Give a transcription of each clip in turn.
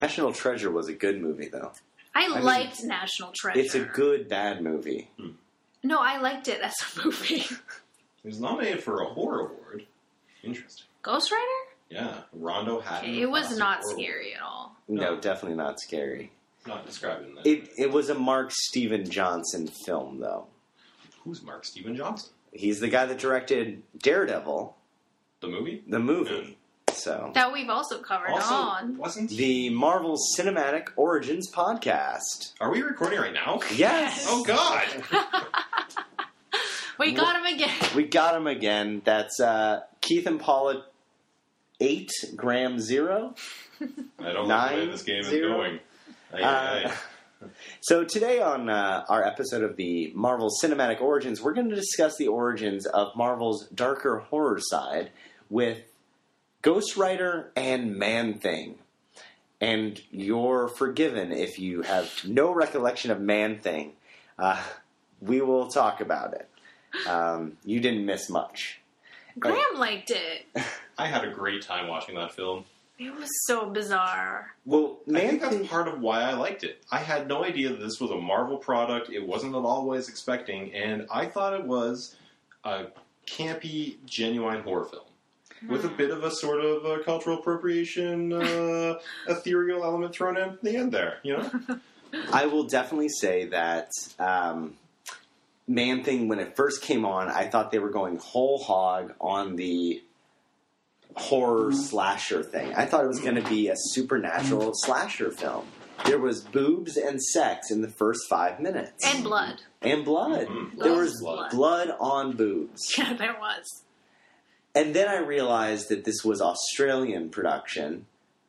National Treasure was a good movie, though. I liked National Treasure. It's a good, bad movie. No, I liked it as a movie. It was nominated for a horror award. Interesting. Ghost Rider? Yeah, Rondo Hatton. It was not scary at all. No, definitely not scary. Not describing that. It was a Mark Steven Johnson film, though. Who's Mark Steven Johnson? He's the guy that directed Daredevil. The movie? The movie. So That we've also covered on. Wasn't the Marvel Cinematic Origins podcast. Are we recording right now? Yes. Oh, God. We got him again. We got him again. That's Keith and Paula 8, Graham 0. I don't like the way this game is 9-0. going. Aye. So today on our episode of the Marvel Cinematic Origins, we're going to discuss the origins of Marvel's darker horror side with Ghost Rider and Man-Thing. And you're forgiven if you have no recollection of Man-Thing. We will talk about it. You didn't miss much. Graham liked it. I had a great time watching that film. It was so bizarre. Well, I think that's part of why I liked it. I had no idea that this was a Marvel product. It wasn't at all what I was expecting, and I thought it was a campy, genuine horror film. With a bit of a sort of cultural appropriation, ethereal element thrown in at the end there, you know? I will definitely say that Man-Thing, when it first came on, I thought they were going whole hog on the horror slasher thing. I thought it was going to be a supernatural slasher film. There was boobs and sex in the first 5 minutes. And blood. And blood. Mm-hmm. There was Blood. blood on boobs. Yeah, there was. And then I realized that this was Australian production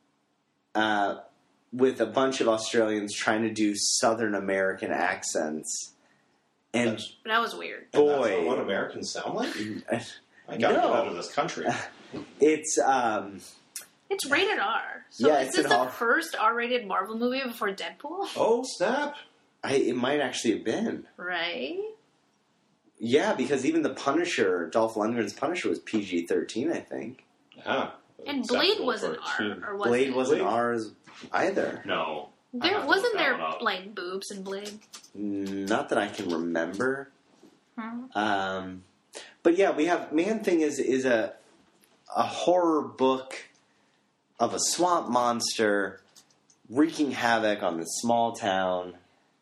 with a bunch of Australians trying to do Southern American accents. And That was weird. And boy, that's not what Americans sound like? I gotta get out of this country. it's It's rated R. So Yeah, is it's this an the R. first R-rated Marvel movie before Deadpool? Oh, snap. it might actually have been. Right? Yeah, because even the Punisher, Dolph Lundgren's Punisher, was PG-13, I think. Yeah. And Blade Acceptable wasn't for R, or was Blade it? wasn't Blade? ours either. No. I There have to wasn't look that there one up. like boobs in Blade. Not that I can remember. Hmm. But yeah, we have Man-Thing is a horror book of a swamp monster wreaking havoc on this small town.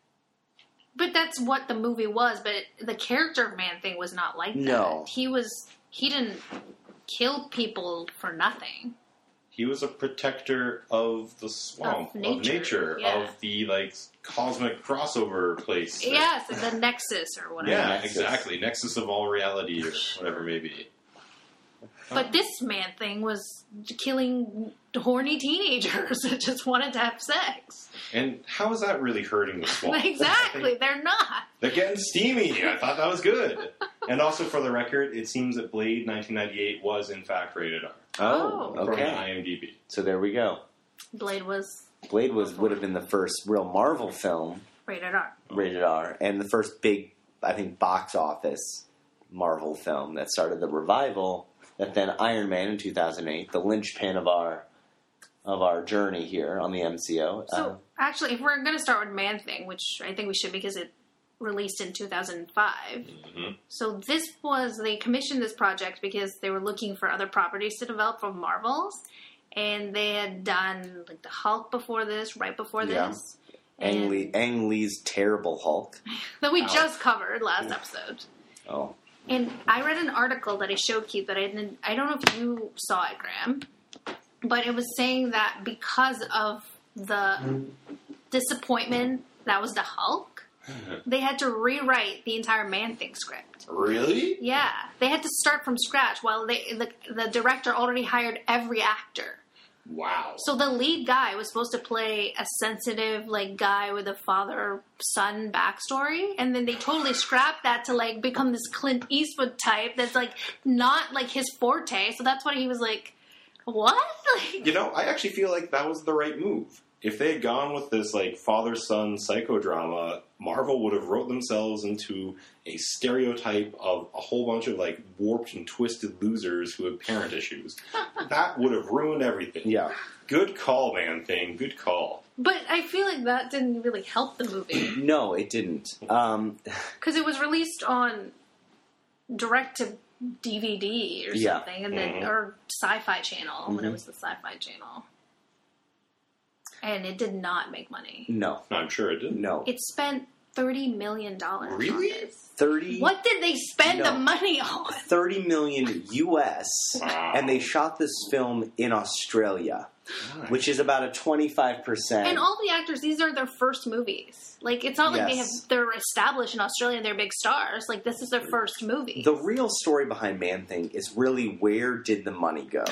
But that's what the movie was. But the character of Man-Thing was not like that. No. He didn't kill people for nothing. He was a protector of the swamp, Of nature, yeah. of the, like, cosmic crossover place. Yes, the Nexus or whatever. Yeah, Nexus. exactly. Nexus of all reality or whatever it may be. But this Man-Thing was killing horny teenagers that just wanted to have sex. And how is that really hurting the swamp? Exactly, they're not. They're getting steamy. I thought that was good. And also, for the record, it seems that Blade 1998 was, in fact, rated R. Oh. According to Okay. IMDb. So there we go. Blade was Blade would have been the first real Marvel film rated R. rated R, and the first big, I think, box office Marvel film that started the revival that then Iron Man in 2008, the linchpin of our journey here on the MCO. So, actually, if we're going to start with Man-Thing, which I think we should because it released in 2005. Mm-hmm. So they commissioned this project because they were looking for other properties to develop from Marvels. And they had done like the Hulk before this, right before Yeah. this. Ang Lee's terrible Hulk. That we just covered last episode. Oh. And I read an article that I showed Keith that I don't know if you saw it, Graham, but it was saying that because of the disappointment that was the Hulk, they had to rewrite the entire Man-Thing script. Really? Yeah, they had to start from scratch while the director already hired every actor. Wow. So the lead guy was supposed to play a sensitive, like, guy with a father-son backstory, and then they totally scrapped that to, like, become this Clint Eastwood type that's, like, not, like, his forte. So that's why he was like, what? Like, You know, I actually feel like that was the right move. if they had gone with this like father-son psychodrama, Marvel would have wrote themselves into a stereotype of a whole bunch of like warped and twisted losers who had parent issues. That would have ruined everything. Yeah. Good call, Man Thing. Good call. But I feel like that didn't really help the movie. No, it didn't. Because it was released on direct-to-DVD or Yeah. something, and then or Sci-Fi Channel, when it was the Sci-Fi Channel. And it did not make money. No. I'm sure it didn't. No. It spent $30 million Really? on this. 30. What did they spend No. the money on? 30 million US, Wow. and they shot this film in Australia, which is about a 25%. And all the actors, these are their first movies. Like, it's not like Yes. they're established in Australia and they're big stars. Like, this is their first movie. The real story behind Man Thing is really where did the money go?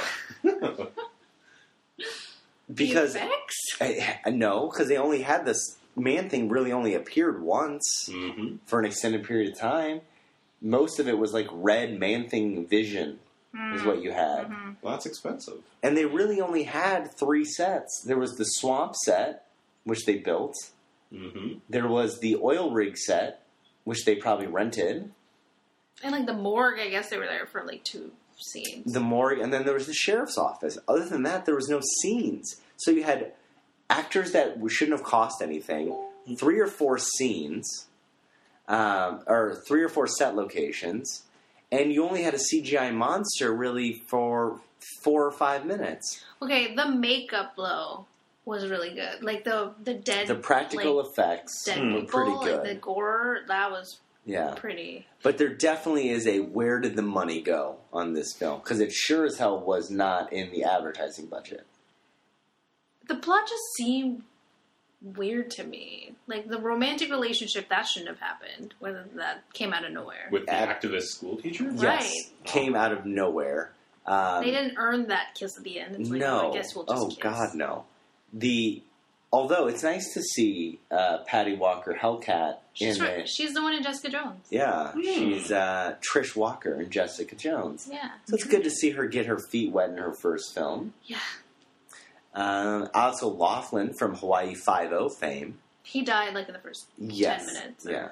Because The effects? no, because they only had this Man Thing really only appeared once Mm-hmm. for an extended period of time. Most of it was like red Man Thing vision is what you had. Mm-hmm. Well, that's expensive. And they really only had 3 sets. There was the swamp set, which they built. Mm-hmm. There was the oil rig set, which they probably rented. And, like, the morgue, I guess they were there for, like, 2 scenes. The morgue, and then there was the sheriff's office. Other than that, there was no scenes. So you had actors that shouldn't have cost anything, 3 or 4 scenes, or 3 or 4 set locations, and you only had a CGI monster really for 4 or 5 minutes. Okay, the makeup, though, was really good. Like, the dead... The practical like, effects dead were people, pretty like, good. the gore, that was Yeah. pretty... But there definitely is a where did the money go on this film? Because it sure as hell was not in the advertising budget. The plot just seemed weird to me. Like, the romantic relationship, that shouldn't have happened. Whether that came out of nowhere. With the Ab- activist school teacher? Right. Yes, came out of nowhere. They didn't earn that kiss at the end. It's like, No. oh, I guess we'll just Oh, kiss. God, no. Although it's nice to see Patty Walker Hellcat She's, in it. she's the one in Jessica Jones. Yeah, she's Trish Walker in Jessica Jones. Yeah. So it's good to see her get her feet wet in her first film. Yeah. Also, Laughlin from Hawaii Five-0 fame. He died, like, in the first 10 minutes. Yeah.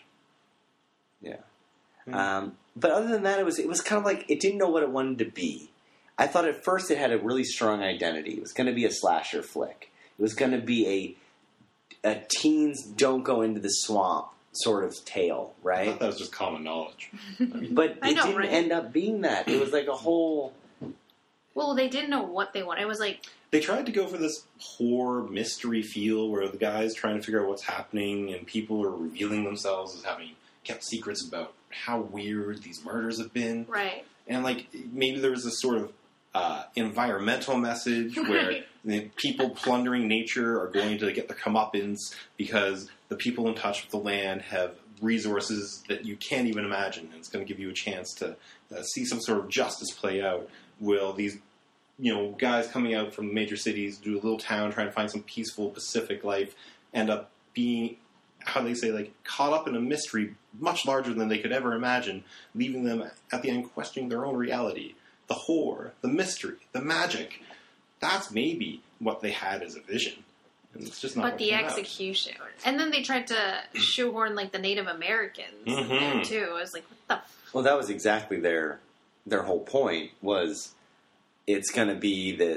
But other than that, it was kind of like it didn't know what it wanted to be. I thought at first it had a really strong identity. It was going to be a slasher flick. It was going to be a teens don't go into the swamp sort of tale, I right? thought that was just common knowledge. But I it know, didn't right? end up being that. It was like a whole... Well, they didn't know what they wanted. It was like, They tried to go for this horror mystery feel where the guy's trying to figure out what's happening and people are revealing themselves as having kept secrets about how weird these murders have been. right. And, like, maybe there was this sort of environmental message where Right. the people plundering nature are going to get their comeuppance because the people in touch with the land have resources that you can't even imagine. And it's going to give you a chance to see some sort of justice play out. Will these, guys coming out from major cities, do a little town, trying to find some peaceful Pacific life, end up being, how they say, like, caught up in a mystery much larger than they could ever imagine, leaving them at the end questioning their own reality. The horror, the mystery, the magic. That's maybe what they had as a vision. And it's just not But what the came out. execution. And then they tried to shoehorn, like, the Native Americans in there, too. I was like, what the Well, that was exactly their whole point, was it's going to be this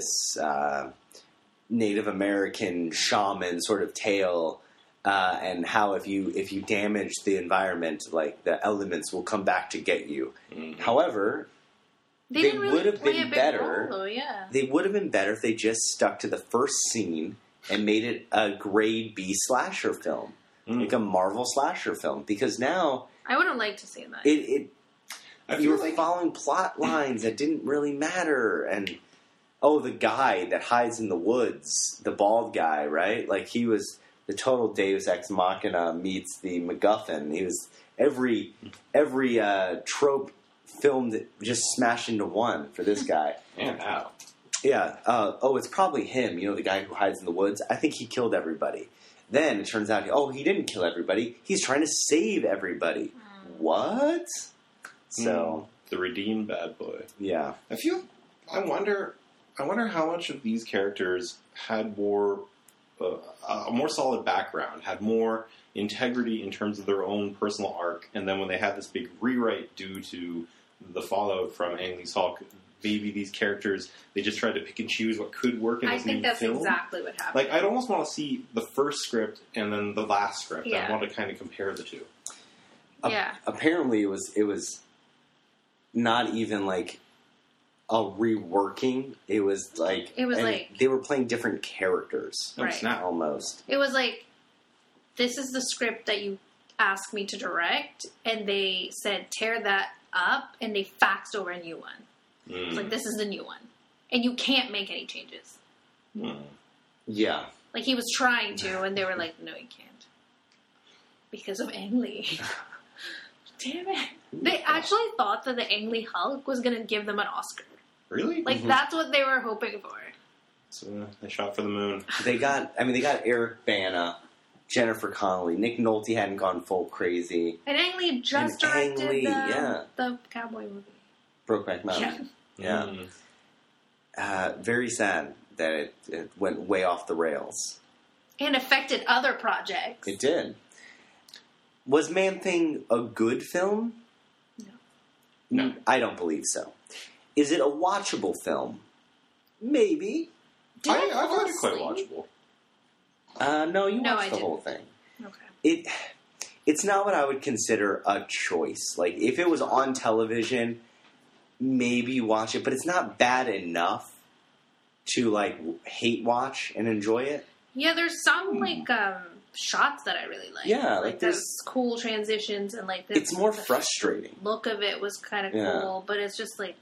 Native American shaman sort of tale, and how if you damage the environment, like, the elements will come back to get you. Mhm. However, They They didn't really would have play been a big better. role, though, yeah. they would have been better if they just stuck to the first scene and made it a grade B slasher film, like a Marvel slasher film, because now I would have liked to see that. I you feel were like following plot lines that didn't really matter, and the guy that hides in the woods, the bald guy, right? Like, he was the total Deus Ex Machina meets the MacGuffin. He was every trope filmed just smashed into one for this guy. and how. Yeah. It's probably him. The guy who hides in the woods. I think he killed everybody. Then it turns out, he didn't kill everybody. He's trying to save everybody. What? So, The redeemed bad boy. yeah. I wonder how much of these characters had more a more solid background, had more integrity in terms of their own personal arc, and then when they had this big rewrite due to the fallout from Ang Lee's Hulk, maybe these characters, they just tried to pick and choose what could work in I this think new that's film. exactly what happened. Like, I'd almost want to see the first script and then the last script. Yeah. I want to kind of compare the two. Yeah. Apparently, it was not even like a reworking. It was like they were playing different characters. Oh, Right. snap. Almost. It was like, this is the script that you asked me to direct, and they said tear that up, and they faxed over a new one. Mm. It's like, this is the new one, and you can't make any changes. Mm. Yeah. Like, he was trying to, and they were like, no, you can't, because of Ang Lee. Damn it! They actually thought that the Ang Lee Hulk was gonna give them an Oscar. Really? Like, that's what they were hoping for. So they shot for the moon. They got Eric Bana, Jennifer Connelly, Nick Nolte hadn't gone full crazy. And Ang Lee just And Ang directed Lee, yeah. the cowboy movie. Brokeback Mountain. Yeah. Mm. Very sad that it went way off the rails. And affected other projects. It did. Was Man-Thing a good film? No. I don't believe so. Is it a watchable film? Maybe. Did I fall find it quite asleep? watchable. No, you No, watched I the didn't. whole thing. Okay. It's not what I would consider a choice. Like, if it was on television, maybe you watch it, but it's not bad enough to, like, hate watch and enjoy it. Yeah, there's some, like, shots that I really like. Yeah, like there's cool transitions, and, like, it's more the frustrating. look of it was kind of Yeah. cool, but it's just like,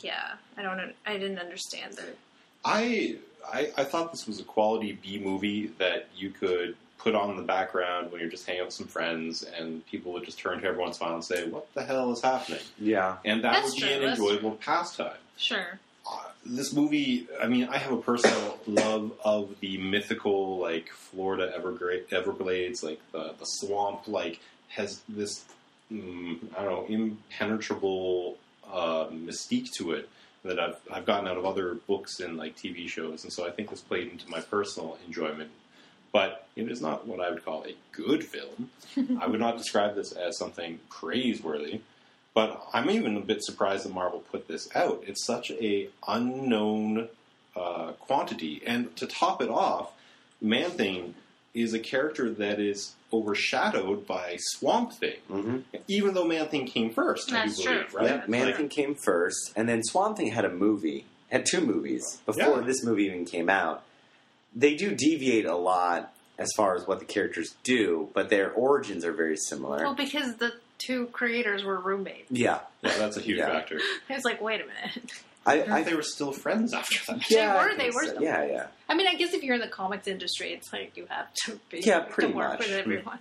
I didn't understand it. I thought this was a quality B movie that you could put on in the background when you're just hanging out with some friends, and people would just turn to every once in a while and say, "What the hell is happening?" Yeah. And that That's would be true, an that's enjoyable pastime. Sure. This movie, I mean, I have a personal love of the mythical, like, Florida Everglades, like, the swamp, like, has this, I don't know, impenetrable mystique to it that I've gotten out of other books and, like, TV shows, and so I think this played into my personal enjoyment. But it is not what I would call a good film. I would not describe this as something praiseworthy. But I'm even a bit surprised that Marvel put this out. It's such a unknown quantity. And to top it off, Man-Thing is a character that is overshadowed by Swamp Thing. Mm-hmm. Even though Man-Thing came first, That's I do believe, true. right? Yeah, Man-Thing came first, and then Swamp Thing had two movies before this movie even came out. They do deviate a lot as far as what the characters do, but their origins are very similar. Well, because the two creators were roommates. Yeah. Yeah, that's a huge Yeah. factor. I was like, wait a minute. I they were still friends after that. They were still Yeah, yeah. I mean, I guess if you're in the comics industry, it's like you have to be pretty to work much. with everyone.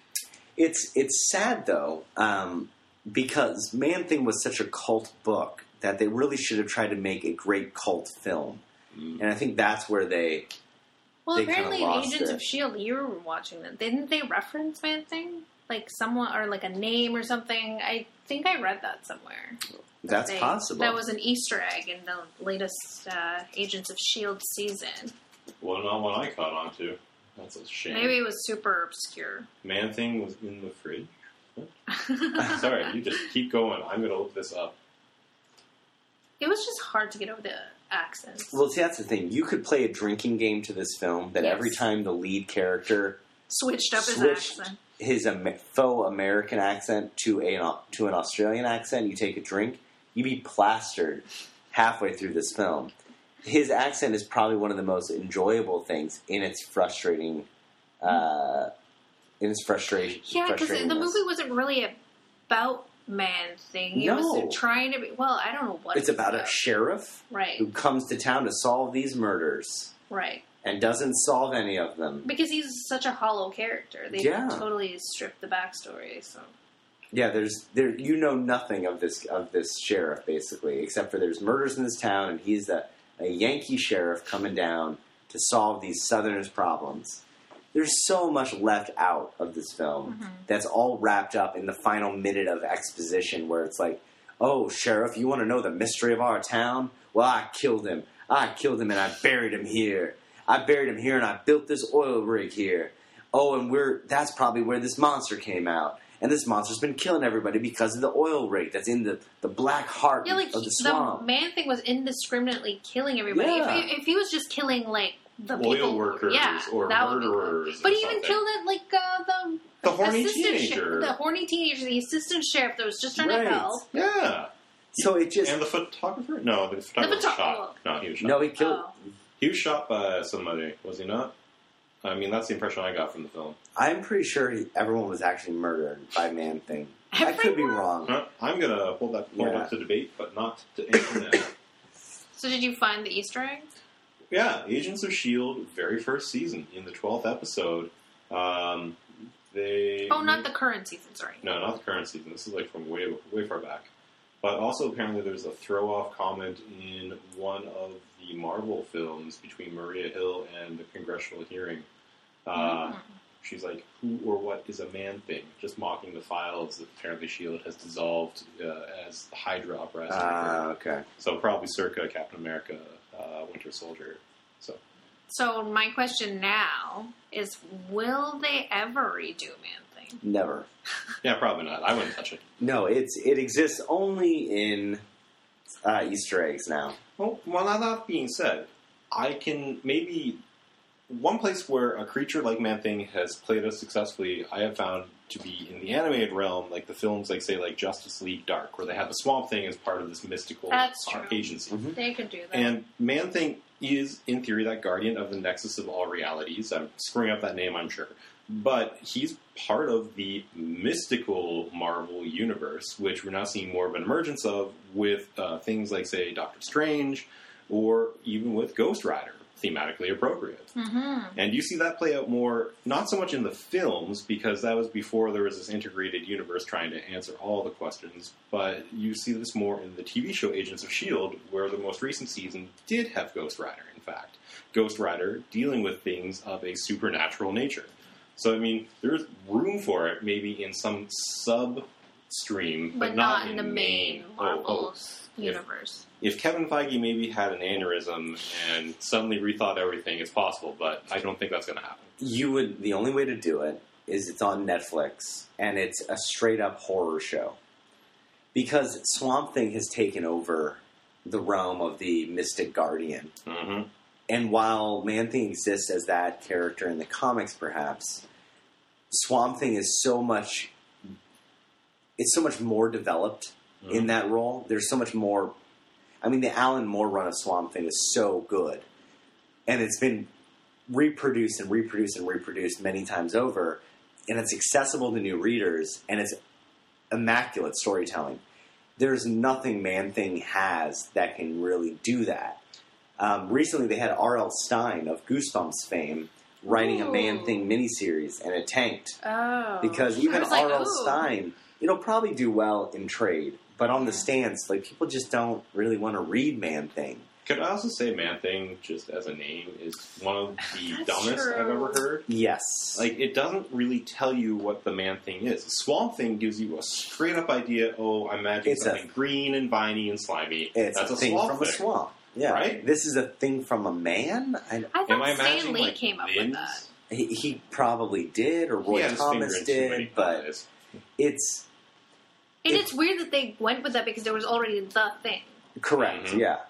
It's sad though, because Man-Thing was such a cult book that they really should have tried to make a great cult film, and I think that's where they. Well, They kinda apparently in lost Agents it. of S.H.I.E.L.D., you were watching them. Didn't they reference Man-Thing? Like someone, or like a name or something? I think I read that somewhere. That's possible. That was an Easter egg in the latest Agents of S.H.I.E.L.D. season. Well, not one I caught on to. That's a shame. Maybe it was super obscure. Man-Thing was in the fridge. Sorry, you just keep going. I'm going to look this up. It was just hard to get over the accents. Well, see, that's the thing. You could play a drinking game to this film that Yes. every time the lead character Switched up his switched accent. his faux American accent to an Australian accent, you take a drink, you'd be plastered halfway through this film. His accent is probably one of the most enjoyable things in its frustrating, frustration. Yeah, because the movie wasn't really about Man-Thing. It was trying to be. Well, I don't know what It's about a sheriff right, who comes to town to solve these murders right. and doesn't solve any of them. Because he's such a hollow character. They totally stripped the backstory. So Yeah, you know nothing of this sheriff basically, except for there's murders in this town, and he's a Yankee sheriff coming down to solve these Southerners' problems. There's so much left out of this film that's all wrapped up in the final minute of exposition, where it's like, "Oh, sheriff, you want to know the mystery of our town? Well, I killed him. I killed him, and I buried him here. I buried him here, and I built this oil rig here. oh, and that's probably where this monster came out. And this monster's been killing everybody because of the oil rig that's in the black heart Yeah, like of the swamp. the Man-Thing was indiscriminately killing everybody. Yeah. If he was just killing like the Oil people, workers that or would be cool. murderers But or he even something. killed it like The horny assistant teenager. the horny teenager, the assistant sheriff that was just trying to Right. help. Yeah. So it just... And the photographer? No, the photographer was shot. No, he was shot. No, he killed... Oh. He was shot by somebody, was he not? I mean, that's the impression I got from the film. I'm pretty sure everyone was actually murdered by Man-Thing. I could be Everyone? wrong. Huh? I'm going to hold that point Yeah. up to debate, but not to answer now. So did you find the Easter eggs? Yeah, Agents of S.H.I.E.L.D., very first season, in the 12th episode. They... Oh, not the current season, sorry. No, not the current season. This is like from way far back. But also, apparently, there's a throw-off comment in one of the Marvel films between Maria Hill and the congressional hearing. She's like, who or what is a Man-Thing? Just mocking the files that apparently S.H.I.E.L.D. has dissolved as the Hydra uprising. Okay. So probably circa Captain America, Winter Soldier. So my question now is, will they ever redo Man-Thing? Never. Yeah, probably not. I wouldn't touch it. No, it exists only in Easter eggs now. Well, that being said, I can maybe... One place where a creature like Man-Thing has played out successfully, I have found to be in the animated realm, like the films, like say, like Justice League Dark, where they have the Swamp Thing as part of this mystical That's true. agency. Mhm. They could do that. And Man-Thing is, in theory, that guardian of the nexus of all realities. I'm screwing up that name, I'm sure. But he's part of the mystical Marvel universe, which we're now seeing more of an emergence of with things like, say, Doctor Strange, or even with Ghost Rider, thematically appropriate. Mm-hmm. And you see that play out more, not so much in the films, because that was before there was this integrated universe trying to answer all the questions, but you see this more in the TV show Agents of S.H.I.E.L.D., where the most recent season did have Ghost Rider, in fact. Ghost Rider dealing with things of a supernatural nature. So, I mean, there's room for it, maybe in some sub-stream, but not in the main Oh, Marvel universe. if Kevin Feige maybe had an aneurysm and suddenly rethought everything, it's possible, but I don't think that's going to happen. The only way to do it is it's on Netflix, and it's a straight-up horror show. Because Swamp Thing has taken over the realm of the Mystic Guardian. Mm-hmm. And while Man-Thing exists as that character in the comics, perhaps, Swamp Thing is so much more developed in that role. There's so much more... I mean, the Alan Moore run of Swamp Thing is so good. And it's been reproduced and reproduced and reproduced many times over. And it's accessible to new readers. And it's immaculate storytelling. There's nothing Man-Thing has that can really do that. Recently, they had R.L. Stine of Goosebumps fame writing a Man-Thing miniseries, and it tanked. Oh. Because I even was like, R.L. ooh. Stine, it'll probably do well in trade. But on the stands, like, people just don't really want to read Man-Thing. Could I also say Man-Thing, just as a name, is one of the That's dumbest true. I've ever heard? Yes. Like, it doesn't really tell you what the Man-Thing is. Swamp Thing gives you a straight-up idea, I imagine It's something green and viney and slimy. it's That's a thing swamp from a thing. swamp. Yeah. Right? This is a thing from a man? I Am thought I Stan imagining, Lee like, came up with limbs? that. He probably did, or He Roy had his finger Thomas in too many did, but pies. it's... And it's weird that they went with that because there was already the thing. Correct, Mhm. yeah.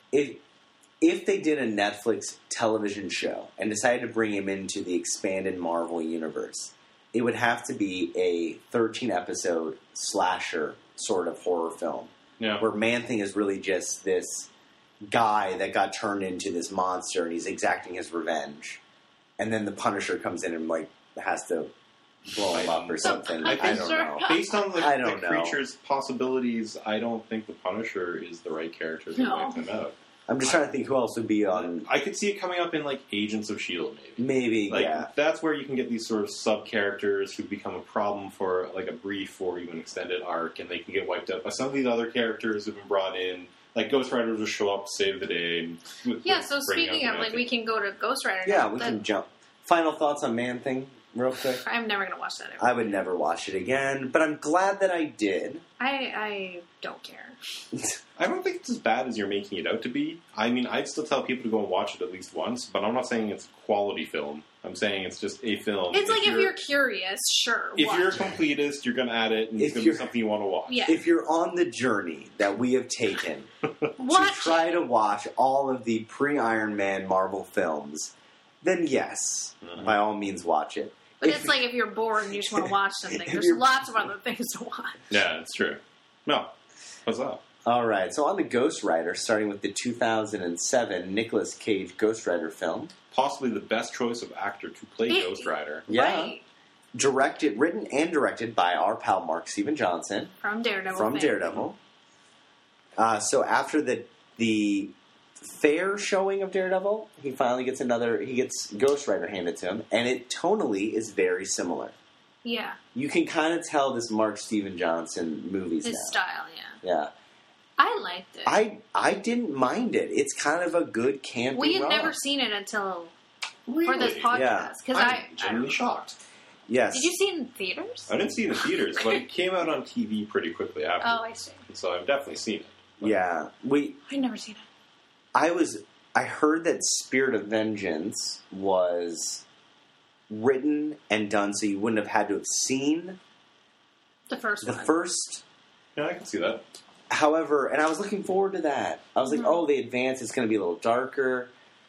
If they did a Netflix television show and decided to bring him into the expanded Marvel universe, it would have to be a 13-episode slasher sort of horror film, Yeah. where Man-Thing is really just this guy that got turned into this monster and he's exacting his revenge. And then the Punisher comes in and, like, has to blow him up or something. I I think don't so. know. Based on I the don't know. creature's possibilities, I don't think the Punisher is the right character to No. wipe them out. I'm just trying to think who else would be on... I could see it coming up in, like, Agents of S.H.I.E.L.D., maybe. Maybe, Like, yeah. that's where you can get these sort of sub-characters who become a problem for, like, a brief or even extended arc, and they can get wiped out by some of these other characters who've been brought in. Like, Ghost Rider will just show up, save the day. And Yeah, so bring speaking out of, the like, we can go to Ghost Rider Yeah, now. we can jump. Final thoughts on Man-Thing, real quick? I'm never going to watch that ever. I would never watch it again, but I'm glad that I did. I don't care. I don't think it's as bad as you're making it out to be. I mean, I'd still tell people to go and watch it at least once, but I'm not saying it's a quality film. I'm saying it's just a film. It's like if you're curious, sure. If watch you're a it. completist, you're going to add it, and it's If going to be you're- something you want to watch. Yeah. If you're on the journey that we have taken Watch to try to watch all of the pre-Iron Man Marvel films, then yes, Mhm. by all means watch it. But If- it's like if you're bored and you just want to watch something, If there's you're- lots of other things to watch. Yeah, it's true. No. What's up? All right, so on the Ghost Rider, starting with the 2007 Nicolas Cage Ghost Rider film, Possibly the best choice of actor to play It- Ghost Rider. Yeah. Right. written and directed by our pal Mark Steven Johnson From Daredevil. from fame. Daredevil. So after the fair showing of Daredevil, he finally gets Ghost Rider handed to him, and it tonally is very similar. Yeah. You can kind of tell this Mark Steven Johnson movies His now. style, yeah. Yeah, I liked it. I didn't mind it. It's kind of a good campy We had romp. never seen it until Really? for this podcast. Because I'm genuinely shocked. Yes. Did you see it in theaters? I didn't see it in theaters, but it came out on TV pretty quickly after. Oh, I see. So I've definitely seen it. Yeah, I've never seen it. I heard that Spirit of Vengeance was written and done so you wouldn't have had to have seen The first the one. first. Yeah, I can see that. However, and I was looking forward to that. I was like, Mhm. oh, they advanced. It's going to be a little darker.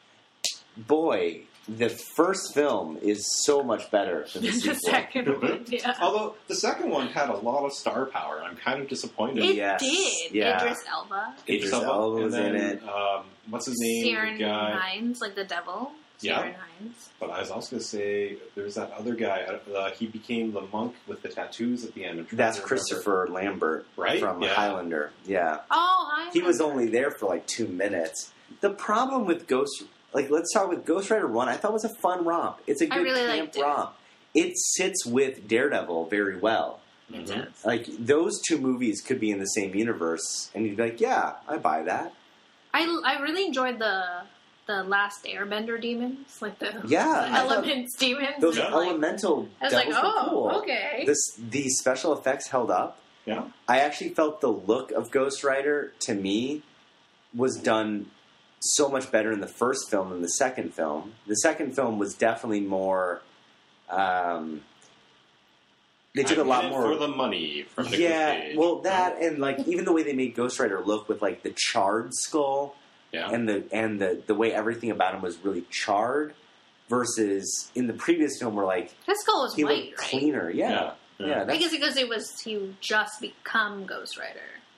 Boy, the first film is so much better than the the sequel. second one, yeah. Although the second one had a lot of star power, I'm kind of disappointed. It Yes, did. yeah. Idris Elba. Idris Elba, Elba and was in then, it. What's his name? Ciaran The guy. Hinds, like the devil. Yeah. Ciaran Hinds. But I was also going to say, there's that other guy. He became the monk with the tattoos at the end. I'm trying That's to remember. Christopher Lambert Right? from Yeah. Highlander. Yeah. Oh, He was only there for like 2 minutes. The problem with let's start with Ghost Rider 1. I thought was a fun romp. It's a I good really camp liked it. romp. It sits with Daredevil very well. It Mhm. does. Like, those two movies could be in the same universe, and you'd be like, yeah, I buy that. I really enjoyed the Last Airbender demons, like the, Yeah, the I thought elements demons. Those and, elemental I was like, devils were cool. oh, okay. The special effects held up. Yeah. I actually felt the look of Ghost Rider, to me, was done so much better in the first film than the second film. The second film was definitely more... they took a I'm lot in it more... for the money from Nicolas yeah, Cage. well, that, and like even the way they made Ghost Rider look with like the charred skull, Yeah. and the way everything about him was really charred, versus in the previous film where like His skull was he white, looked right? cleaner. Yeah, Yeah. yeah. I that's, guess because he just become Ghost Rider.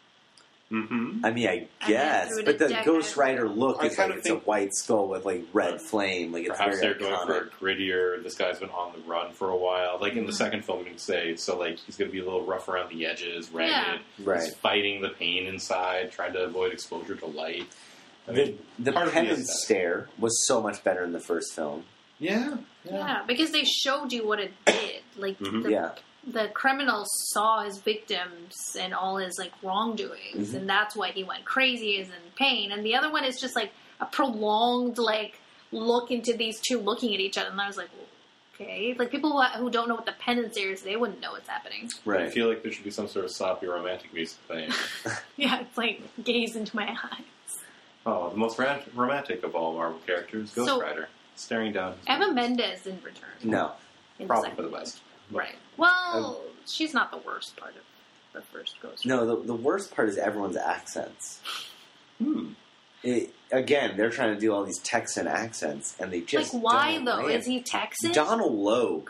Mm-hmm. I mean, I guess, through but the the Ghost decades. Rider look I is kind like of it's a think- white skull with like red flame. Like it's Perhaps they're very going for iconic. a grittier. This guy's been on the run for a while. Like in the Mhm. second film, you can say so. Like he's going to be a little rough around the edges, ragged. Yeah. Right. He's fighting the pain inside, trying to avoid exposure to light. I mean, The part of penance aesthetic. stare was so much better in the first film. Yeah. Yeah, because they showed you what it did. Like Mhm. Yeah, the criminal saw his victims and all his like wrongdoings, Mhm. and that's why he went crazy, is in pain. And the other one is just like a prolonged like look into these two looking at each other, and I was like, okay, like people who don't know what the penance is, they wouldn't know what's happening. I right. feel like there should be some sort of soppy romantic music playing. Yeah, it's like gaze into my eyes. Oh, the most romantic of all Marvel characters, Ghost So- Rider, staring down. Eva Mendes didn't return. No, in Probably second for the one. best. Right. Well, she's not the worst part of the first Ghost Rider. no. The worst part is everyone's accents. Hmm. Again, they're trying to do all these Texan accents, and they just Like, why don't though? land. Is he Texan? Donald Logue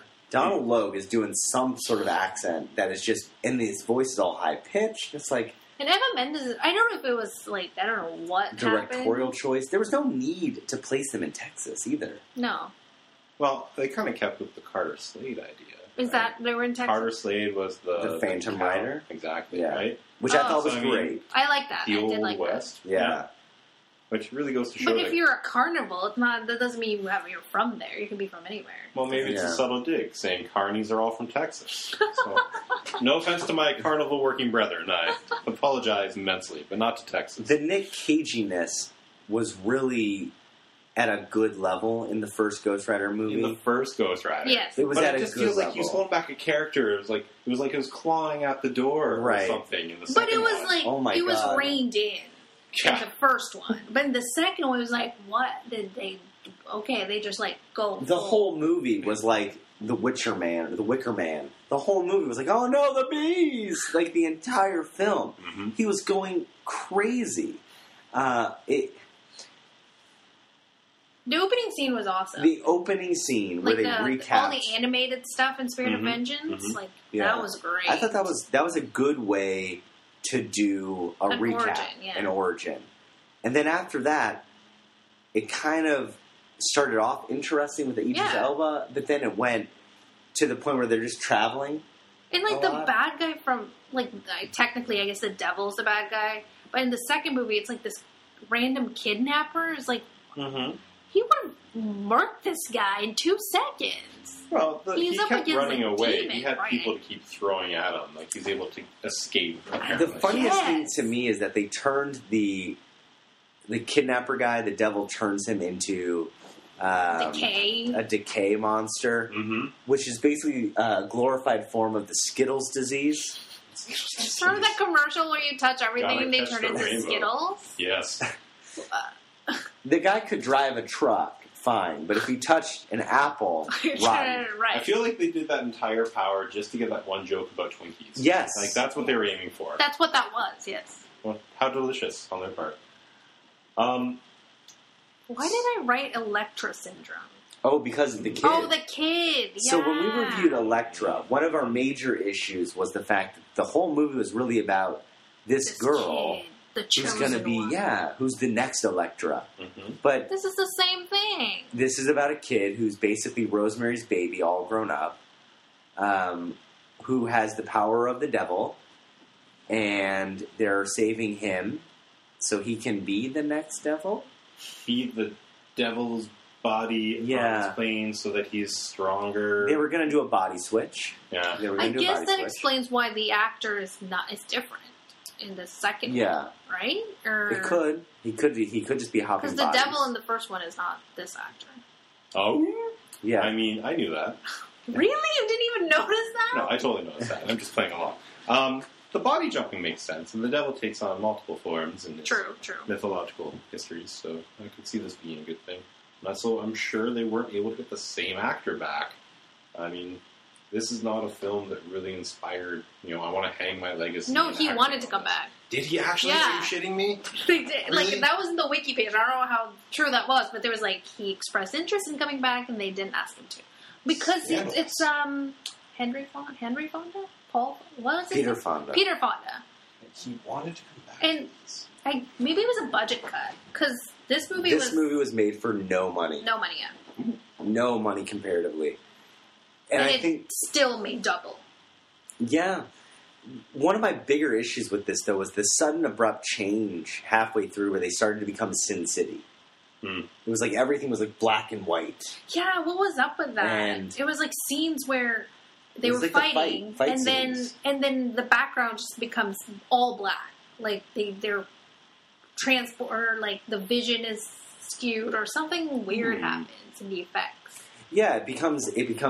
is doing some sort of accent that is just, and his voice is all high pitched. It's like And Eva Mendes, I don't know if it was like, I don't know what directorial happened. choice. There was no need to place them in Texas either. No. Well, they kind of kept with the Carter Slade idea. Is right? that, they were in Texas? Carter Slade was The Phantom cow. Rider? Exactly, Yeah. right? Which I Oh. thought was So, I mean, great. I like that. The I Old did like West. Yeah. Which really goes to that. show But that... if you're a carnival, it's not, that doesn't mean you're from there. You can be from anywhere. Well, maybe it's Yeah. a subtle dig, saying carnies are all from Texas. So, no offense to my carnival working brethren. I apologize immensely, but not to Texas. The Nick Caginess was really at a good level in the first Ghost Rider movie. In the first Ghost Rider. Yes. It was But at it a just good feels level. like he was holding back a character. It was like it was clawing at the door Right. or something in the But second it was one. like, Oh my it was God. reined in Yeah. the first one. But in the second one, it was like, what did they okay, they just like go. The whole movie was like the Wicker Man. The whole movie was like, oh no, the bees! Like the entire film. Mm-hmm. He was going crazy. The opening scene was awesome. The opening scene where like they all recapped the animated stuff in Spirit Mhm. of Vengeance, Mhm. like Yeah. that was great. I thought that was a good way to do a An recap, origin, yeah. an origin. And then after that, it kind of started off interesting with the Idris Yeah. Elba, but then it went to the point where they're just traveling. And like a the lot. bad guy from technically, I guess the devil's the bad guy, but in the second movie, it's like this random kidnapper. It's like Mm-hmm. he would have murked this guy in 2 seconds. Well, He's he up kept against running a away. demon, He had right? people to keep throwing at him. Like, he's able to escape. The apparently. funniest Yes. thing to me is that they turned the kidnapper guy, the devil turns him into Decay. a decay monster, Mm-hmm. which is basically a glorified form of the Skittles disease. Remember that commercial where you touch everything Gotta and they catch turn the into rainbow. Skittles? Yes. The guy could drive a truck, fine, but if he touched an apple, run. Right. I feel like they did that entire power just to get that one joke about Twinkies. Yes. Like, that's what they were aiming for. That's what that was, yes. Well, how delicious on their part. Why did I write Electra Syndrome? Oh, because of the kid. Oh, the kid! Yeah. So when we reviewed Elektra, one of our major issues was the fact that the whole movie was really about this girl kid, the who's chosen going to be, one. who's the next Elektra. Mm-hmm. But This is the same thing. this is about a kid who's basically Rosemary's Baby, all grown up, who has the power of the devil, and they're saving him so he can be the next devil. Feed the devil's body on Yeah. his plane so that he's stronger. They were going to do a body switch. Yeah. They were I going to do a guess body that switch. explains why the actor is different in the second Yeah. one, right? Or It could. He could just be hopping because the bodies. devil in the first one is not this actor. Oh? Yeah. I mean, I knew that. Really? You didn't even notice that? No, I totally noticed that. I'm just playing along. The body jumping makes sense, and the devil takes on multiple forms in its True. mythological histories, so I could see this being a good thing. And also, I'm sure they weren't able to get the same actor back. I mean, this is not a film that really inspired, I want to hang my legacy. No, in he acting wanted to on come this. back. Did he actually? Yeah. Are you shitting me? They did. Really? Like that was in the wiki page. I don't know how true that was, but there was like he expressed interest in coming back, and they didn't ask him to because Scandalous. it's Henry Fonda, Paul, what was it? Peter Fonda. Peter Fonda, He wanted to come back. and maybe it was a budget cut because this movie This was movie was made for no money. no money yet, No money comparatively. And and I it think, still made double. yeah. One of my bigger issues with this, though, was the sudden abrupt change halfway through where they started to become Sin City. Hmm. It was like everything was like black and white. Yeah, what was up with that? And- It was like scenes where they It were was like the fighting, fight and scenes. then the background just becomes all black. Like they're transport, or like the vision is skewed, or something weird happens in the effects. Yeah, it becomes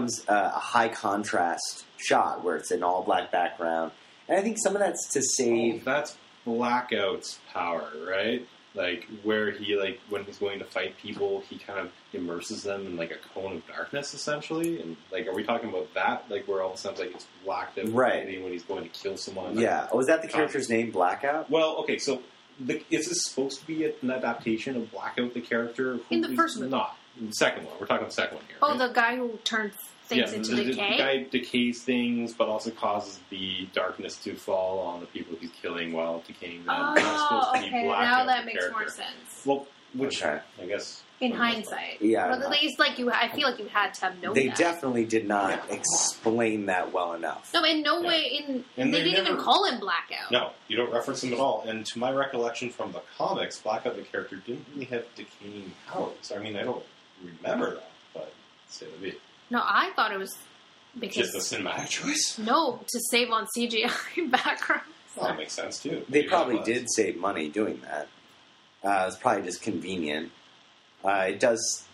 a high contrast shot where it's an all black background, and I think some of that's to Oh, save. that's Blackout's power, right? Like, where he, when he's going to fight people, he kind of immerses them in, a cone of darkness, essentially? And, are we talking about that? Where all of a sudden, it's blacked out Right. when he's going to kill someone? Yeah. Oh, is that the character's name, Blackout? Well, okay, so is this supposed to be an adaptation of Blackout, the character? In the who first is movie. Not. The second one. We're talking the second one here. Oh, right? the guy who turns things into the decay. guy decays things, but also causes the darkness to fall on the people he's killing while decaying them. That's supposed Oh, to be okay. Blackout, Now the that makes more character. sense. Well, which Okay. I guess In for the most hindsight, Yeah, but at least I feel like you had to have known They that. definitely did not explain that well enough. No, in no Yeah. way. And They they didn't even never- call him Blackout. part. No, you don't reference him at all. And to my recollection from the comics, Blackout, the character, didn't really have decaying powers. I mean, I don't remember that, but say the be. No, I thought it was because Just a cinematic choice. no, to save on CGI backgrounds. Well, that makes sense too. They Maybe probably it was. did save money doing that. It's probably just convenient. It does.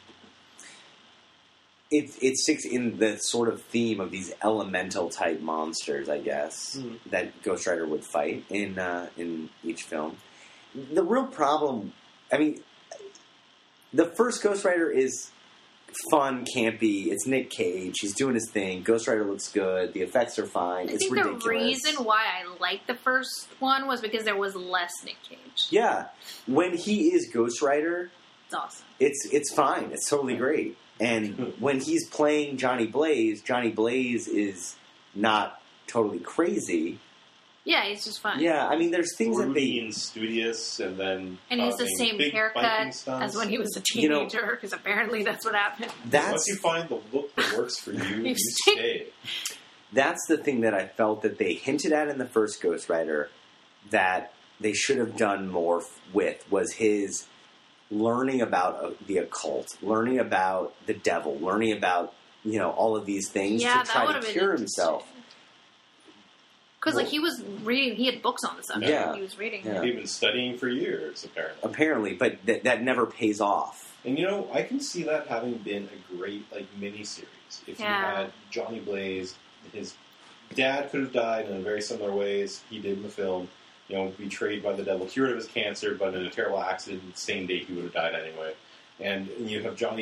It sticks in the sort of theme of these elemental type monsters, I guess, that Ghost Rider would fight in each film. The real problem, I mean, the first Ghost Rider is fun, campy. It's Nick Cage. He's doing his thing. Ghost Rider looks good. The effects are fine. I It's think ridiculous. the reason why I liked the first one was because there was less Nick Cage. Yeah. When he is Ghost Rider, It's awesome. it's fine. It's totally great. And when he's playing Johnny Blaze is not totally crazy. Yeah, he's just fun. Yeah, I mean, there's things that Broody they... and studious, and then And he's the causing same big haircut biking stunts. as when he was a You know- teenager, because apparently that's what happened. Once you find the look that works for you, you stay. That's the thing that I felt that they hinted at in the first Ghost Rider that they should have done more with was his learning about the occult, learning about the devil, learning about, all of these things Yeah, to that try would to have been cure himself. Because like he was reading, he had books on the subject. Yeah. He was reading. Yeah. He'd been studying for years, apparently. Apparently, but that never pays off. And I can see that having been a great mini-series. If Yeah. you had Johnny Blaze, his dad could have died in very similar ways he did in the film. Betrayed by the devil, cured of his cancer, but in a terrible accident, the same day he would have died anyway. And you have Johnny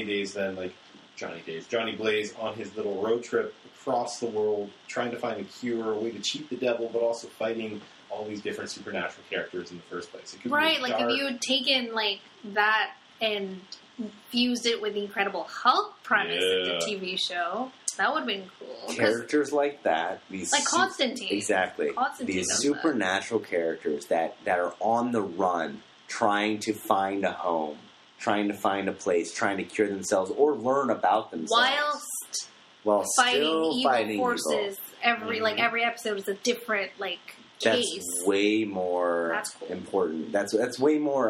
Blaze on his little road trip across the world, trying to find a cure, a way to cheat the devil, but also fighting all these different supernatural characters in the first place. It could Right, be like dark. if you had taken like that and fused it with the Incredible Hulk premise of Yeah. the TV show, that would have been cool. 'Cause, Characters like that, these like Constantine. exactly, Constantine these does supernatural characters that are on the run, trying to find a home, trying to find a place, trying to cure themselves or learn about themselves, whilst while fighting still evil fighting forces. evil. Every episode is a different That's case. way more That's cool. important. That's way more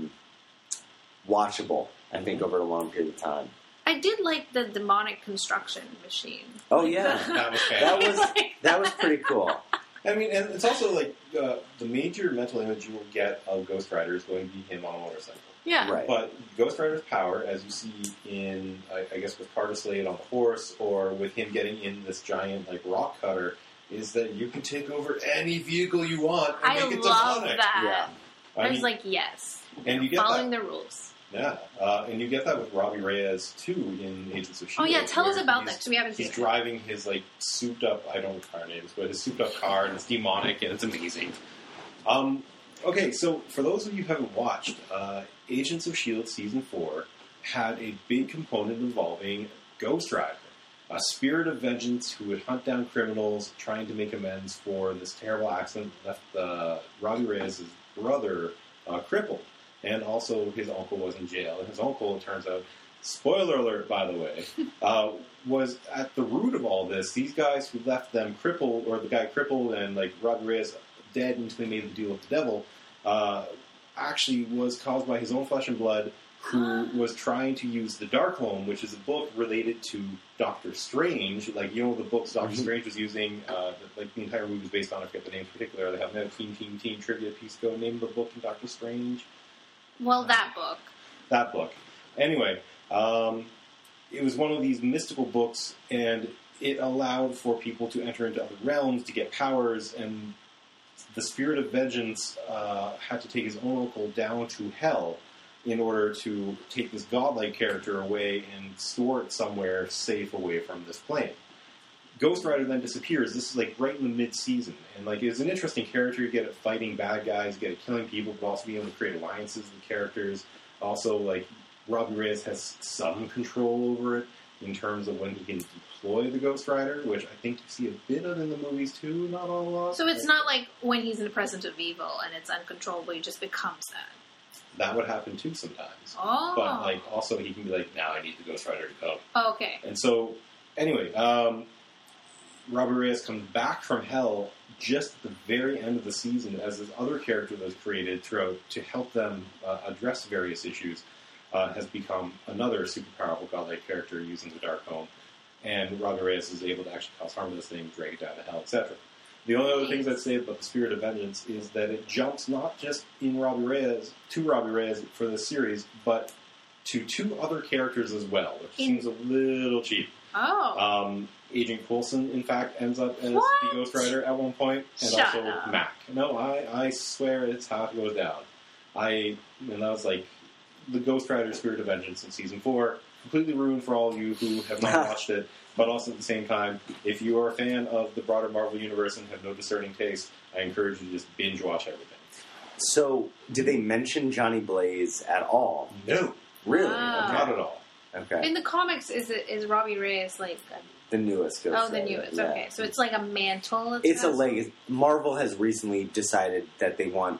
watchable. I think over a long period of time. I did like the demonic construction machine. Oh yeah, That was that fantastic. that was pretty cool. I mean, and it's also the major mental image you will get of Ghost Rider is going to be him on a motorcycle. Yeah. Right. But Ghost Rider's power, as you see in, I guess, with Carter Slade on the horse, or with him getting in this giant rock cutter, is that you can take over any vehicle you want and I make it love demonic. that. Yeah. I was like, yes. and you get Following that. the rules. Yeah, and you get that with Robbie Reyes too in Agents of Oh S.H.I.E.L.D. yeah, tell us where about that he's- because we haven't seen He's it. driving his souped up, I don't know what car name is, but his souped up car, and it's demonic and it's amazing. Okay, so for those of you who haven't watched, Agents of S.H.I.E.L.D. Season 4 had a big component involving Ghost Rider, a spirit of vengeance who would hunt down criminals, trying to make amends for this terrible accident that left Robbie Reyes' brother crippled. And also his uncle was in jail. And his uncle, it turns out, spoiler alert, by the way, was at the root of all this. These guys who left them crippled, or the guy crippled and Robbie Reyes dead until they made the deal with the devil, actually was caused by his own flesh and blood, who was trying to use the Darkhold, which is a book related to Doctor Strange. The books Doctor Strange was using, the entire movie was based on, I forget the name in particular. They have no team trivia piece go name the book in Doctor Strange. Well, that book. That book. Anyway, it was one of these mystical books, and it allowed for people to enter into other realms to get powers, and the spirit of vengeance had to take his own uncle down to hell in order to take this godlike character away and store it somewhere safe away from this plane. Ghost Rider then disappears. This is right in the mid-season, and it's an interesting character. You get it fighting bad guys, you get it killing people, but also being able to create alliances with characters. Also, Robbie Reyes has some control over it in terms of when he can deploy the Ghost Rider, which I think you see a bit of in the movies too, not a lot. So it's not like when he's in the presence of evil and it's uncontrollable, he just becomes that. That would happen too sometimes. Oh. But also he can be now I need the Ghost Rider to come. Oh, okay. And so, anyway, Robbie Reyes comes back from hell just at the very end of the season as this other character that was created throughout to help them address various issues has become another super powerful godlike character using the Darkhold. And Robbie Reyes is able to actually cause harm to this thing, drag it down to hell, etc. The only other things I'd say about the Spirit of Vengeance is that it jumps not just to Robbie Reyes for this series, but to two other characters as well, which seems a little cheap. Oh. Agent Coulson, in fact, ends up as What? the Ghost Rider at one point, and Shut also up. Mac. No, I swear it's how it goes down. And I was the Ghost Rider Spirit of Vengeance in Season 4. Completely ruined for all of you who have not watched it, but also at the same time, if you are a fan of the broader Marvel Universe and have no discerning taste, I encourage you to just binge watch everything. So, did they mention Johnny Blaze at all? No. Really? Wow. Not at all. Okay. In the comics, is Robbie Reyes like? The newest Ghost The Rider, newest. yeah. Okay, so it's like a mantle. It's a legacy. Marvel has recently decided that they want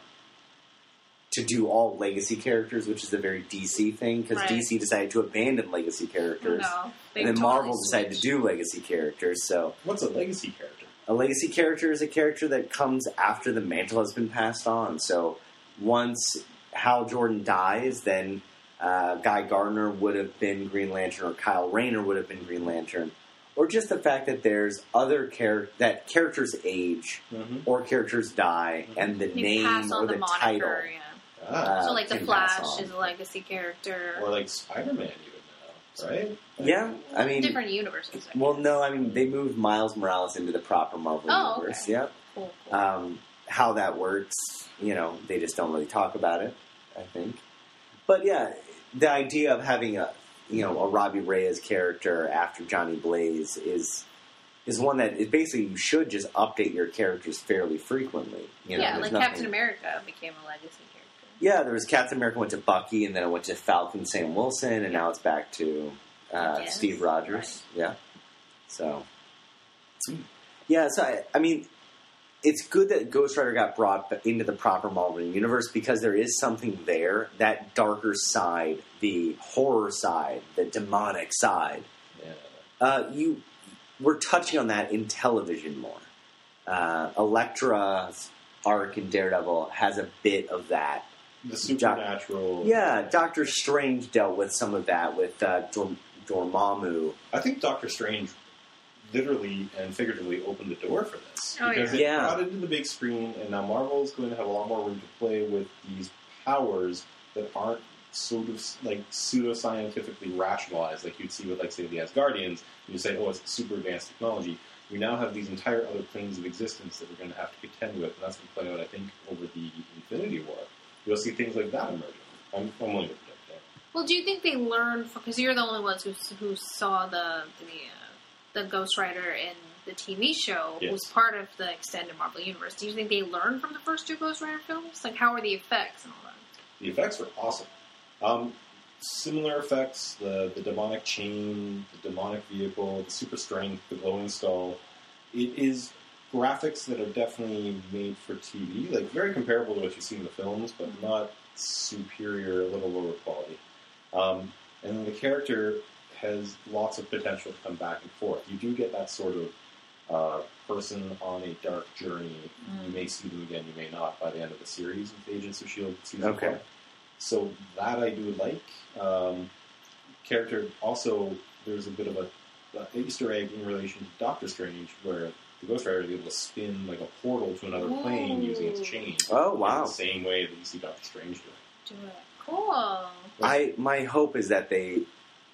to do all legacy characters, which is a very DC thing, because Right. DC decided to abandon legacy characters. No, And then Marvel decided to do legacy characters. So What's a legacy character? a legacy character is a character that comes after the mantle has been passed on. So once Hal Jordan dies, then Guy Gardner would have been Green Lantern, or Kyle Rayner would have been Green Lantern. Or just the fact that there's other that characters age Mm-hmm. or characters die, and the You pass name on or the moniker, title. Yeah. Ah. So like the can pass Flash on. is a legacy character. Or like Spider-Man even now, right? Yeah, I mean, Different universes. I well, guess. no, I mean they moved Miles Morales into the proper Marvel Oh, universe. okay. Yep. Cool. How that works, they just don't really talk about it, I think. But yeah, the idea of having a Robbie Reyes character after Johnny Blaze is one that basically you should just update your characters fairly frequently. Yeah, there's like nothing- Captain America became a legacy character. Yeah, there was Captain America went to Bucky, and then it went to Falcon Sam Wilson, and now it's back to Yes. Steve Rogers. Right. Yeah. So, yeah, so I mean, it's good that Ghost Rider got brought into the proper Marvel universe because there is something there, that darker side, the horror side, the demonic side. Yeah. We're touching on that in television more. Elektra's arc in Daredevil has a bit of that. The supernatural. Yeah, Doctor Strange dealt with some of that with Dormammu. I think Doctor Strange literally and figuratively opened the door for this. Oh, because yeah. it brought it to the big screen, and now Marvel is going to have a lot more room to play with these powers that aren't sort of like pseudo-scientifically rationalized like you'd see with, like, say, the Asgardians. You say, oh, it's super advanced technology. We now have these entire other planes of existence that we're going to have to contend with, and that's going to play out, I think, over the Infinity War. You'll see things like that emerging. I'm willing to predict that. Well, do you think they learned because you're the only ones who saw the Ghost Rider in the TV show, Yes. was part of the extended Marvel universe? Do you think they learned from the first two Ghost Rider films? Like, how are the effects and all that? The effects were awesome. Similar effects, the demonic chain, the demonic vehicle, the super strength, the glowing skull. It is graphics that are definitely made for TV, like very comparable to what you see in the films, but not superior, a little lower quality. And the character has lots of potential to come back and forth. You do get that sort of person on a dark journey. You may see them again, you may not, by the end of the series with Agents of S.H.I.E.L.D. season 4. So that I do like. Character, also, there's a bit of a Easter egg in relation to Doctor Strange, where the Ghost Rider is able to spin like a portal to another plane using its chain. Oh, wow. In the same way that you see Doctor Strange doing. Do it. Cool. My hope is that they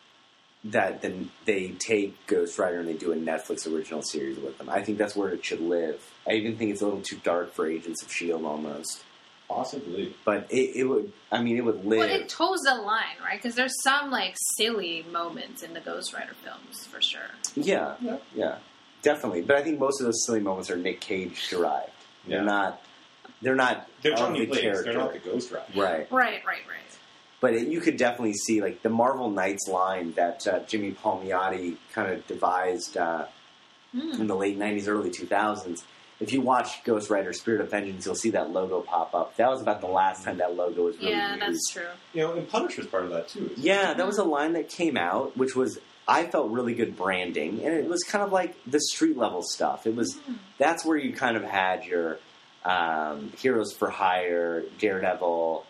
take Ghost Rider and they do a Netflix original series with them. I think that's where it should live. I even think it's a little too dark for Agents of S.H.I.E.L.D. almost. Possibly. But it would live. Well, it toes the line, right? Because there's some, like, silly moments in the Ghost Rider films, for sure. Yeah, definitely. But I think most of those silly moments are Nick Cage derived. Yeah. They're not They're of Johnny the Blaze. character. They're not the Ghost Rider. Right. Right. But you could definitely see, like, the Marvel Knights line that Jimmy Palmiotti kind of devised in the late 90s, early 2000s. If you watch Ghost Rider Spirit of Vengeance, you'll see that logo pop up. That was about the last time that logo was really Yeah, used. that's true. You know, and Punisher's part of that, too. Yeah, that was a line that came out, which was, I felt, really good branding. And it was kind of like the street-level stuff. It was, that's where you kind of had your Heroes for Hire, Daredevil.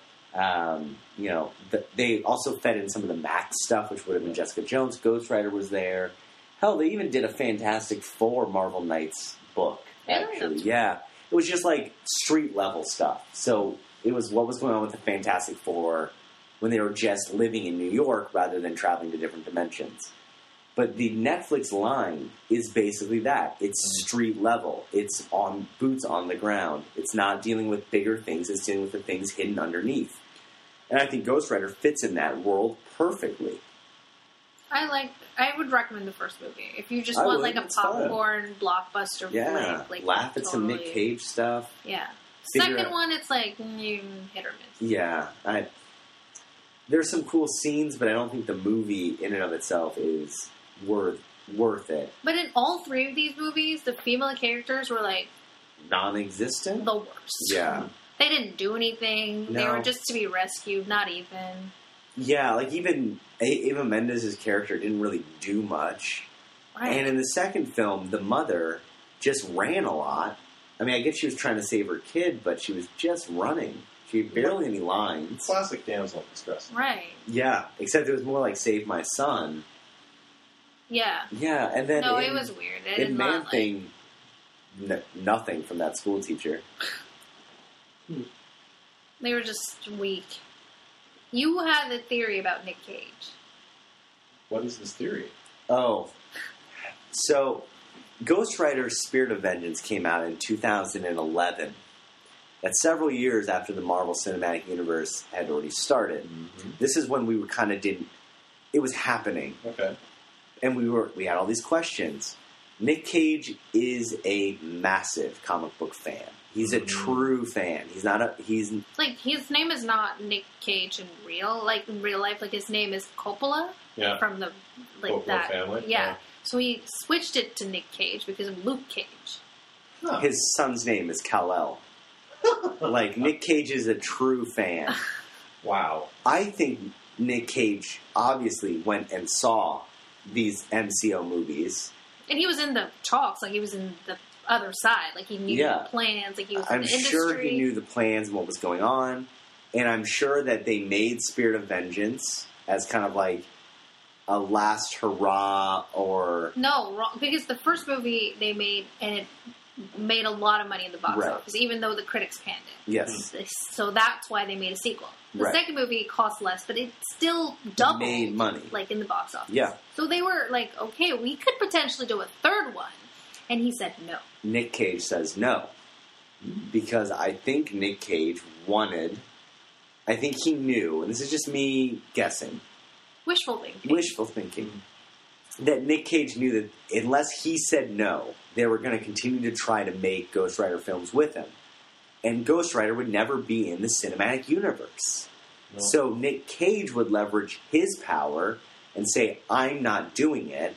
They also fed in some of the Max stuff, which would have been Jessica Jones. Ghost Rider was there. Hell, they even did a Fantastic Four Marvel Knights book, actually. Yeah. It was just like street-level stuff. So it was what was going on with the Fantastic Four when they were just living in New York rather than traveling to different dimensions. But the Netflix line is basically that. It's street level. It's on boots on the ground. It's not dealing with bigger things. It's dealing with the things hidden underneath. And I think Ghost Rider fits in that world perfectly. I would recommend the first movie if you just I want would. like a It's fun. popcorn blockbuster. Yeah, flick, like laugh at some Nick totally- Cage stuff. Yeah. Figure Second out- one, it's like hit or miss. Yeah, there's some cool scenes, but I don't think the movie in and of itself is worth it. But in all three of these movies, the female characters were like Non-existent. the worst. Yeah, They didn't do anything. They No. were just to be rescued, not even. yeah. Like even Eva Mendes' character didn't really do much. Right. And in the second film, the mother just ran a lot. I mean, I guess she was trying to save her kid, but she was just running. She had barely any lines. Classic damsel in distress. Right. Yeah, except it was more like "Save My Son." Yeah. Yeah, and then No, it was weird. I did in not like. Man-Thing, nothing from that school teacher. They were just weak. You had the theory about Nick Cage. What is this theory? Oh, so Ghost Rider: Spirit of Vengeance came out in 2011. That's several years after the Marvel Cinematic Universe had already started. Mm-hmm. This is when we were kind of didn't. It was happening, Okay. and we had all these questions. Nick Cage is a massive comic book fan. He's a true fan. He's Like, his name is not Nick Cage in real life. Like, his name is Coppola. Yeah. From the, like, Coppola that. family? Yeah. Yeah. So he switched it to Nick Cage because of Luke Cage. Huh. his son's name is Kal-El. Like Nick Cage is a true fan. Wow. I think Nick Cage obviously went and saw these MCO movies. And he was in the talks. Like, he was in the other side. Like, he knew Yeah. the plans. Like, he was in I'm the sure industry. he knew the plans and what was going on. And I'm sure that they made Spirit of Vengeance as kind of like a last hurrah or... No, wrong. Because the first movie they made, and it made a lot of money in the box Right. office, even though the critics panned it. Yes. So that's why they made a sequel. The Right. second movie cost less, but it still doubled, Made money. like, in the box office. Yeah. So they were like, okay, we could potentially do a third one. And he said no. Nick Cage says no. Because I think Nick Cage wanted... I think he knew, and this is just me guessing, Wishful thinking. wishful thinking, that Nick Cage knew that unless he said no, they were going to continue to try to make Ghost Rider films with him. And Ghost Rider would never be in the cinematic universe. No. So Nick Cage would leverage his power and say, I'm not doing it.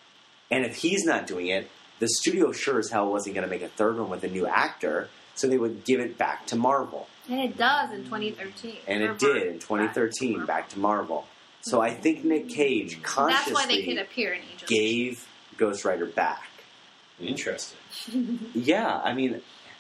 And if he's not doing it, the studio sure as hell wasn't going to make a third one with a new actor, so they would give it back to Marvel. And it does in 2013. And it did in 2013, back to Marvel. So I think Nick Cage That's why they could consciously appear in Angel. gave Ghost Rider back. Interesting. Yeah, I mean...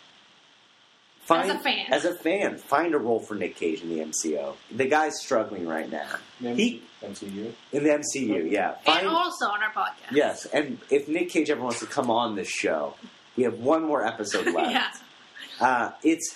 As a fan. Find a role for Nick Cage in the MCO. The guy's struggling right now. He MCU? in the MCU, yeah. And also on our podcast. Yes, and if Nick Cage ever wants to come on this show, we have one more episode left. Yeah.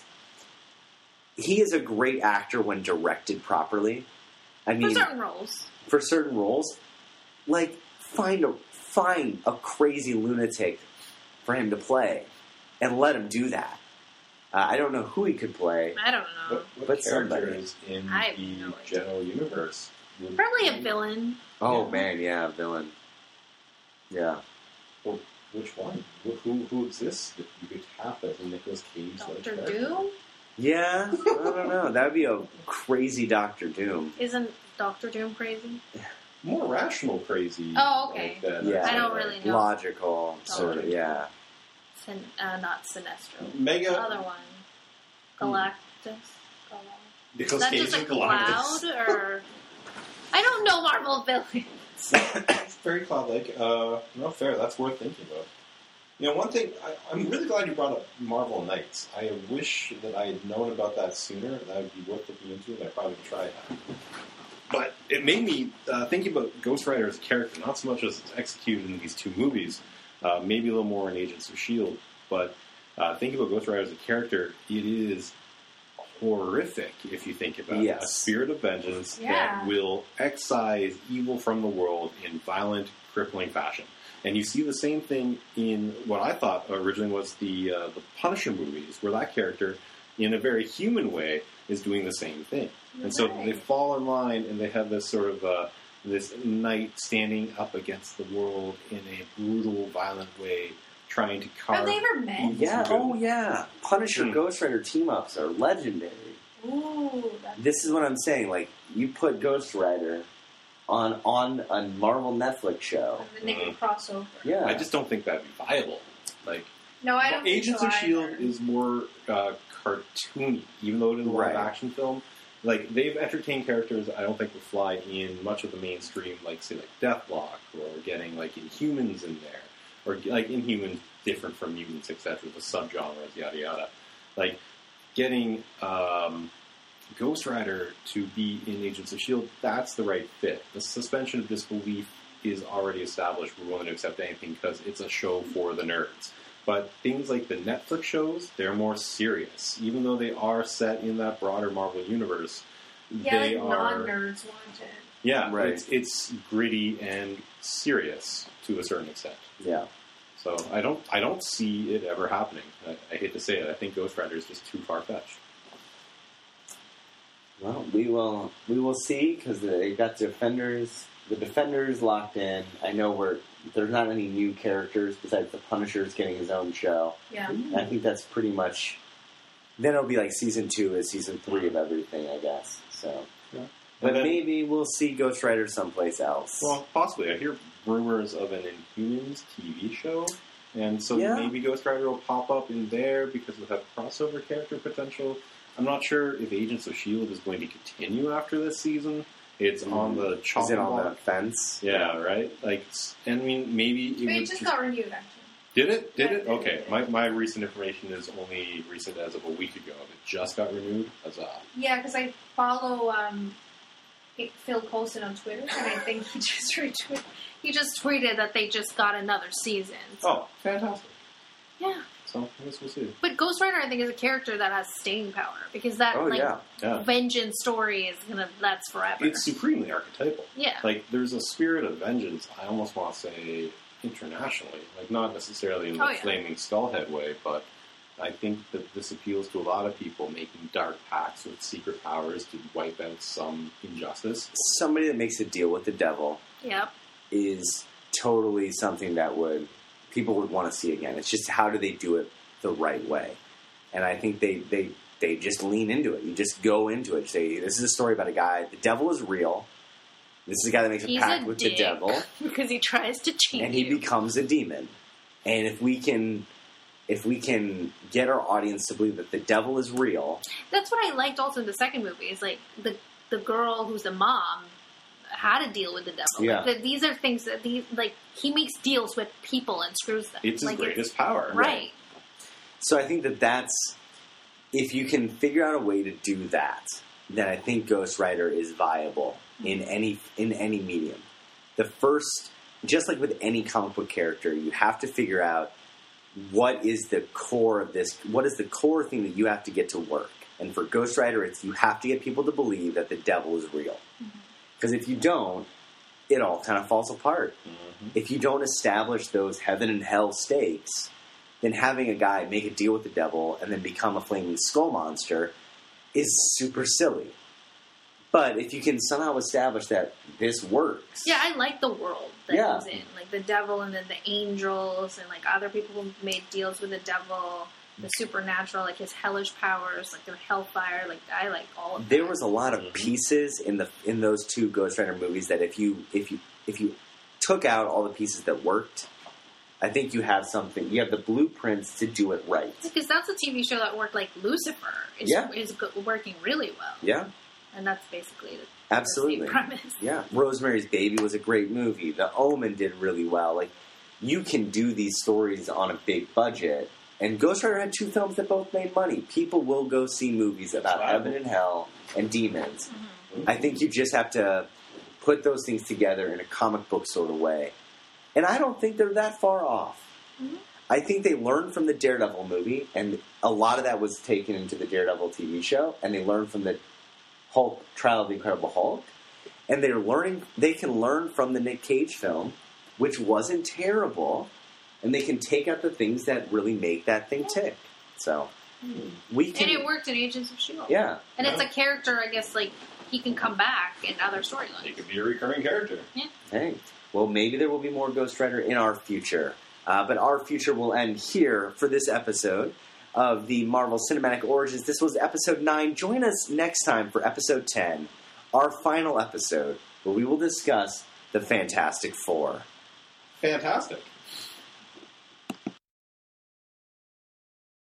He is a great actor when directed properly. I mean, For certain roles. like find a crazy lunatic for him to play, and let him do that. I don't know who he could play. I don't know. What But characters in I have the no idea. general universe? would Probably be- a villain. Oh Yeah. man, yeah, villain. Yeah, Well, which one? Who exists that you could have as a Nicolas Cage? Doctor Doom? yeah. I don't know. That would be a crazy Doctor Doom. Isn't Doctor Doom crazy? More rational, crazy. Oh, okay. Like that. Yeah. I don't really know. Logical, sort of. Okay. Yeah. Not Sinestro. The Mega. other one. Galactus? Is Nicolas that Cage just a and Galactus. cloud? Or... I don't know Marvel villains. It's very cloud-like. No, fair. That's worth thinking about. You know, one thing, I'm really glad you brought up Marvel Knights. I wish that I had known about that sooner. That would be worth looking into, and I probably would try that. But it made me thinking about Ghost Rider as a character, not so much as it's executed in these two movies, maybe a little more in Agents of S.H.I.E.L.D., but thinking about Ghost Rider as a character, it is horrific if you think about it. Yes. A spirit of vengeance Yeah. that will excise evil from the world in violent, crippling fashion. And you see the same thing in what I thought originally was the Punisher movies, where that character, in a very human way, is doing the same thing. And so they fall in line, and they have this sort of this knight standing up against the world in a brutal, violent way, trying to carve. Have they ever met? Yeah. Oh, yeah. Punisher Ghost Rider team-ups are legendary. Ooh. This is what I'm saying. Like, you put Ghost Rider on a Marvel Netflix show. And then they can cross over. Yeah. I just don't think that'd be viable. Like, No, I don't think Agents so of S.H.I.E.L.D. either. is more cartoony, even though it is a live action film. Like, they've entertained characters I don't think would fly in much of the mainstream, like, say, like Deathlock, or getting, like, Inhumans in there. Or, like, Inhumans different from mutants, etc., the subgenres, yada yada. Like, getting Ghost Rider to be in Agents of S.H.I.E.L.D., that's the right fit. The suspension of disbelief is already established. We're willing to accept anything because it's a show for the nerds. But things like the Netflix shows, they're more serious. Even though they are set in that broader Marvel universe, they like are... non-nerds want it. Yeah, Right. It's gritty and serious to a certain extent. Yeah. So I don't see it ever happening. I hate to say it. I think Ghost Rider is just too far-fetched. Well, we will see, because they got the Defenders locked in. I know there's not any new characters besides the Punisher's getting his own show. Yeah. And I think that's pretty much. Then it'll be like season 2 is season 3 of everything, I guess. So, Yeah. But then- maybe we'll see Ghost Rider someplace else. Well, possibly. I hear rumors of an Inhumans TV show, and so Yeah. maybe Ghost Rider will pop up in there because it'll have crossover character potential. I'm not sure if Agents of S.H.I.E.L.D. is going to continue after this season. It's on the is chopping it on block. the fence? Yeah, right? Like, I mean, maybe it But it would just got renewed, actually. Did it? Did Yeah, it? it Okay. did. My recent information is only recent as of a week ago. It just got renewed. Huzzah. Yeah, because I follow Phil Coulson on Twitter, and I think he just tweeted that they just got another season. Oh, fantastic. Yeah. So, I guess we'll see. But Ghost Rider, I think, is a character that has staying power, because that, Yeah. vengeance story is that's forever. It's supremely archetypal. Yeah. Like, there's a spirit of vengeance, I almost want to say, internationally. Like, not necessarily in the flaming skullhead way, but I think that this appeals to a lot of people making dark pacts with secret powers to wipe out some injustice. Somebody that makes a deal with the devil Yep. is totally something that people would want to see again. It's just how do they do it the right way? And I think they just lean into it. You just go into it. Say, this is a story about a guy. The devil is real. This is a guy that makes a pact with the devil. Because he tries to cheat And he becomes a demon. And if we can get our audience to believe that the devil is real. That's what I liked also in the second movie, is like the girl who's the mom had to deal with the devil. Yeah. Like, these are things that he makes deals with people and screws them. It's his greatest power. Right. So I think that's, if you can figure out a way to do that, then I think Ghost Rider is viable in any medium. The first, just like with any comic book character, you have to figure out what is the core of this, what is the core thing that you have to get to work. And for Ghost Rider, it's you have to get people to believe that the devil is real. Because if you don't, it all kind of falls apart. Mm-hmm. If you don't establish those heaven and hell stakes, then having a guy make a deal with the devil and then become a flaming skull monster is super silly. But if you can somehow establish that this works... Yeah, I like the world that Yeah. he's in. Like the devil and then the angels and like other people who made deals with the devil, the supernatural, like his hellish powers, like the hellfire. Like I like all of that. There was a lot of pieces in those two Ghost Rider movies that if you took out all the pieces that worked, I think you have something. You have the blueprints to do it right. Because that's a TV show that worked like Lucifer. Is working really well. Yeah, And that's basically the absolutely. same premise. Yeah, Rosemary's Baby was a great movie. The Omen did really well. Like, you can do these stories on a big budget. And Ghost Rider had 2 films that both made money. People will go see movies about heaven and hell and demons. Mm-hmm. I think you just have to put those things together in a comic book sort of way. And I don't think they're that far off. Mm-hmm. I think they learned from the Daredevil movie, and a lot of that was taken into the Daredevil TV show, and they learned from the Hulk, Trial of the Incredible Hulk, and they can learn from the Nick Cage film, which wasn't terrible, and they can take out the things that really make that thing tick. So We can, And it worked in Agents of S.H.I.E.L.D. yeah. And it's a character, I guess, like, he can come back in other storylines. He could be a recurring character. Hey, well, maybe there will be more Ghost Rider in our future. But our future will end here for this episode of the Marvel Cinematic Origins. This was episode 9. Join us next time for episode 10, our final episode, where we will discuss the Fantastic Four. Fantastic.